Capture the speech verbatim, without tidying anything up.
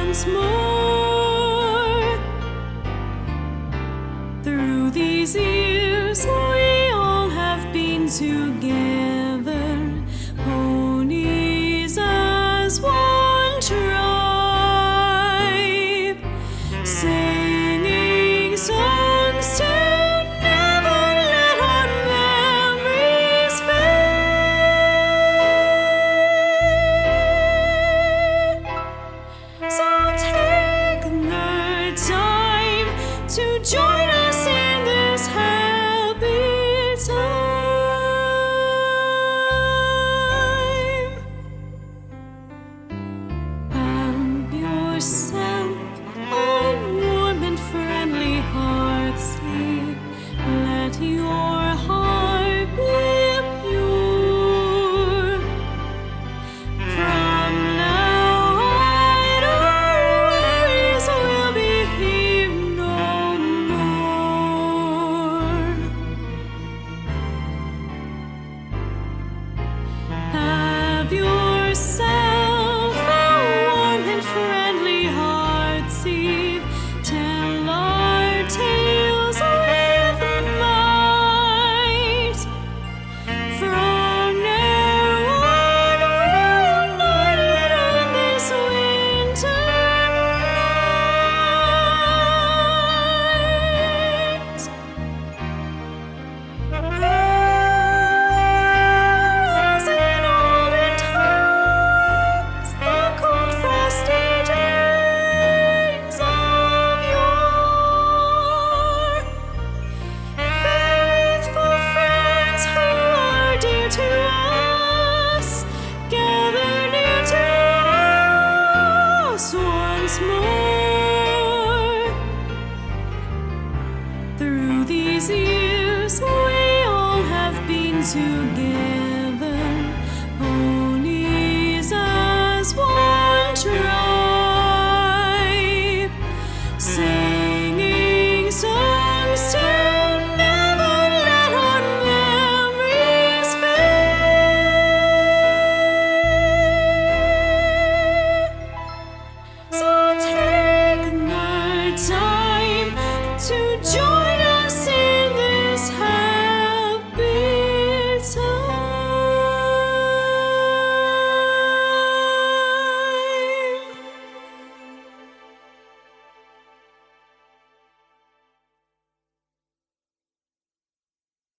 once more. Through these years, we all have been together, ponies as one tribe, singing songs to never let our memories fade. So take the time to join us in this happy time. Have yourself a warm and friendly heartscape. Let your heart be pure. From now on, our worries will be here no more. Have yourself a warm and friendly heartsease. Tell our tales with might. From now on, reunited on this winter night. As in olden times, the cold frosty days of yore, faithful friends who are dear to us gather near to us once more. Through these years, we all have been together.